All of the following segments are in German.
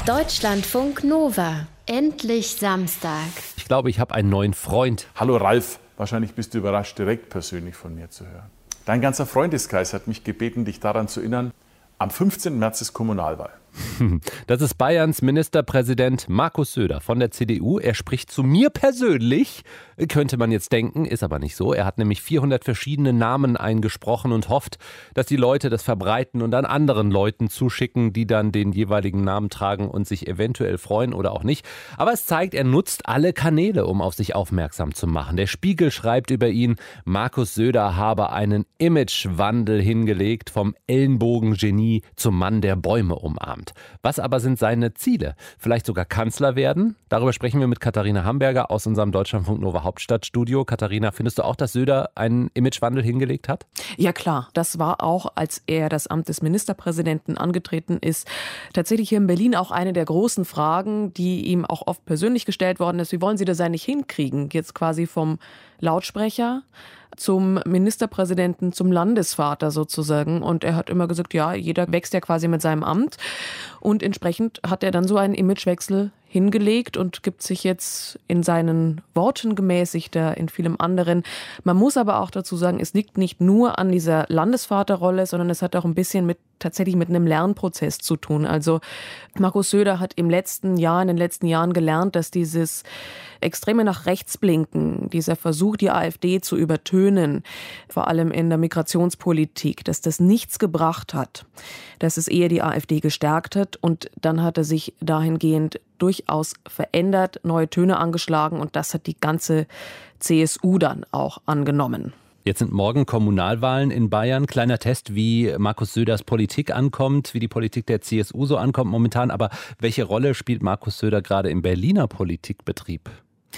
Deutschlandfunk Nova. Endlich Samstag. Ich glaube, ich habe einen neuen Freund. Hallo Ralf, wahrscheinlich bist du überrascht, direkt persönlich von mir zu hören. Dein ganzer Freundeskreis hat mich gebeten, dich daran zu erinnern, am 15. März ist Kommunalwahl. Das ist Bayerns Ministerpräsident Markus Söder von der CDU. Er spricht zu mir persönlich, könnte man jetzt denken, ist aber nicht so. Er hat nämlich 400 verschiedene Namen eingesprochen und hofft, dass die Leute das verbreiten und an anderen Leuten zuschicken, die dann den jeweiligen Namen tragen und sich eventuell freuen oder auch nicht. Aber es zeigt, er nutzt alle Kanäle, um auf sich aufmerksam zu machen. Der Spiegel schreibt über ihn, Markus Söder habe einen Imagewandel hingelegt, vom Ellenbogengenie zum Mann, der Bäume umarmt. Was aber sind seine Ziele? Vielleicht sogar Kanzler werden? Darüber sprechen wir mit Katharina Hamburger aus unserem Deutschlandfunk Nova Hauptstadtstudio. Katharina, findest du auch, dass Söder einen Imagewandel hingelegt hat? Ja klar, das war auch, als er das Amt des Ministerpräsidenten angetreten ist, tatsächlich hier in Berlin auch eine der großen Fragen, die ihm auch oft persönlich gestellt worden ist. Wie wollen Sie das eigentlich hinkriegen? Jetzt quasi vom Lautsprecher zum Ministerpräsidenten, zum Landesvater sozusagen. Und er hat immer gesagt, ja, jeder wächst ja quasi mit seinem Amt. Und entsprechend hat er dann so einen Imagewechsel hingelegt und gibt sich jetzt in seinen Worten gemäßigter, in vielem anderen. Man muss aber auch dazu sagen, es liegt nicht nur an dieser Landesvaterrolle, sondern es hat auch ein bisschen tatsächlich mit einem Lernprozess zu tun. Also Markus Söder hat in den letzten Jahren gelernt, dass dieses extreme nach rechts blinken, dieser Versuch, die AfD zu übertönen, vor allem in der Migrationspolitik, dass das nichts gebracht hat, dass es eher die AfD gestärkt hat. Und dann hat er sich dahingehend durchaus verändert, neue Töne angeschlagen und das hat die ganze CSU dann auch angenommen. Jetzt sind morgen Kommunalwahlen in Bayern. Kleiner Test, wie Markus Söders Politik ankommt, wie die Politik der CSU so ankommt momentan. Aber welche Rolle spielt Markus Söder gerade im Berliner Politikbetrieb?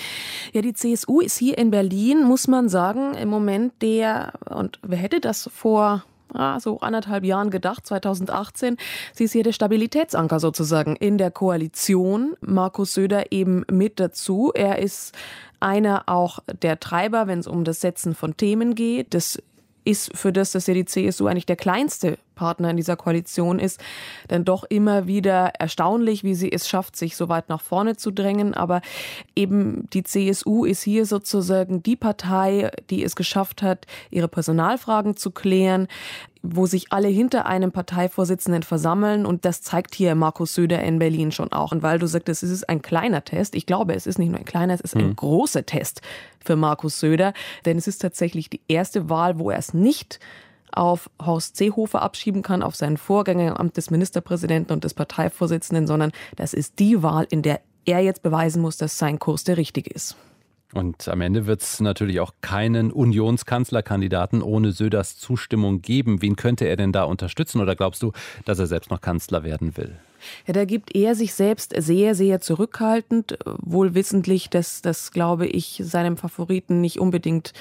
Ja, die CSU ist hier in Berlin, muss man sagen, im Moment und wer hätte das vor so 1,5 Jahren gedacht, 2018, sie ist hier der Stabilitätsanker sozusagen in der Koalition. Markus Söder eben mit dazu. Er ist einer auch der Treiber, wenn es um das Setzen von Themen geht. Das ist für das, dass ja die CSU eigentlich der kleinste Partner in dieser Koalition ist, dann doch immer wieder erstaunlich, wie sie es schafft, sich so weit nach vorne zu drängen. Aber eben die CSU ist hier sozusagen die Partei, die es geschafft hat, ihre Personalfragen zu klären, wo sich alle hinter einem Parteivorsitzenden versammeln. Und das zeigt hier Markus Söder in Berlin schon auch. Und weil du sagtest, es ist ein kleiner Test. Ich glaube, es ist nicht nur ein kleiner, es ist ein großer Test für Markus Söder. Denn es ist tatsächlich die erste Wahl, wo er es nicht auf Horst Seehofer abschieben kann, auf seinen Vorgänger im Amt des Ministerpräsidenten und des Parteivorsitzenden, sondern das ist die Wahl, in der er jetzt beweisen muss, dass sein Kurs der richtige ist. Und am Ende wird es natürlich auch keinen Unionskanzlerkandidaten ohne Söders Zustimmung geben. Wen könnte er denn da unterstützen? Oder glaubst du, dass er selbst noch Kanzler werden will? Ja, da gibt er sich selbst sehr, sehr zurückhaltend, wohl wissentlich, dass das, glaube ich, seinem Favoriten nicht unbedingt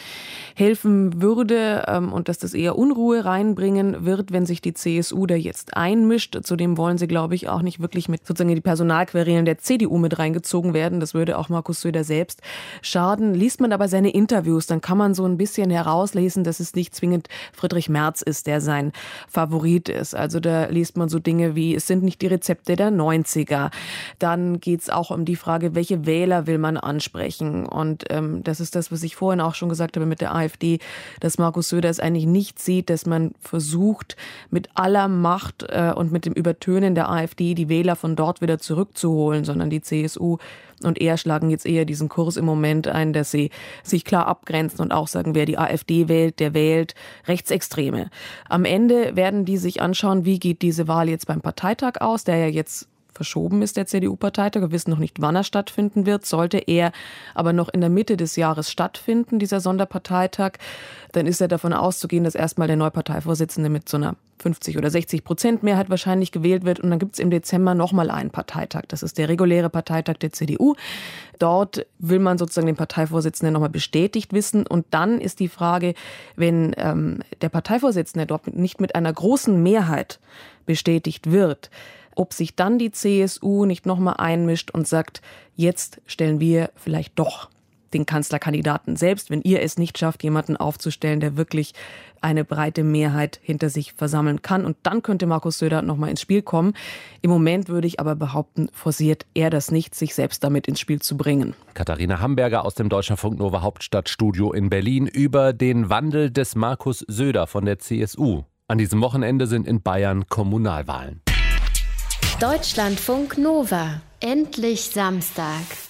helfen würde und dass das eher Unruhe reinbringen wird, wenn sich die CSU da jetzt einmischt. Zudem wollen sie, glaube ich, auch nicht wirklich mit sozusagen die Personalquerelen der CDU mit reingezogen werden. Das würde auch Markus Söder selbst schaden. Liest man aber seine Interviews, dann kann man so ein bisschen herauslesen, dass es nicht zwingend Friedrich Merz ist, der sein Favorit ist. Also da liest man so Dinge wie, es sind nicht die Rezepte der 90er. Dann geht es auch um die Frage, welche Wähler will man ansprechen. Und das ist das, was ich vorhin auch schon gesagt habe mit der AfD, dass Markus Söder es eigentlich nicht sieht, dass man versucht, mit aller Macht und mit dem Übertönen der AfD die Wähler von dort wieder zurückzuholen, sondern die CSU und er schlagen jetzt eher diesen Kurs im Moment ein, dass sie sich klar abgrenzen und auch sagen, wer die AfD wählt, der wählt Rechtsextreme. Am Ende werden die sich anschauen, wie geht diese Wahl jetzt beim Parteitag aus, der ja jetzt verschoben ist, der CDU-Parteitag. Wir wissen noch nicht, wann er stattfinden wird. Sollte er aber noch in der Mitte des Jahres stattfinden, dieser Sonderparteitag, dann ist ja davon auszugehen, dass erstmal der neue Parteivorsitzende mit so einer 50 oder 60% Mehrheit wahrscheinlich gewählt wird. Und dann gibt es im Dezember nochmal einen Parteitag. Das ist der reguläre Parteitag der CDU. Dort will man sozusagen den Parteivorsitzenden nochmal bestätigt wissen. Und dann ist die Frage, wenn der Parteivorsitzende dort nicht mit einer großen Mehrheit bestätigt wird, ob sich dann die CSU nicht nochmal einmischt und sagt, jetzt stellen wir vielleicht doch den Kanzlerkandidaten selbst, wenn ihr es nicht schafft, jemanden aufzustellen, der wirklich eine breite Mehrheit hinter sich versammeln kann. Und dann könnte Markus Söder nochmal ins Spiel kommen. Im Moment würde ich aber behaupten, forciert er das nicht, sich selbst damit ins Spiel zu bringen. Katharina Hamberger aus dem Deutschlandfunk Nova Hauptstadtstudio in Berlin über den Wandel des Markus Söder von der CSU. An diesem Wochenende sind in Bayern Kommunalwahlen. Deutschlandfunk Nova. Endlich Samstag.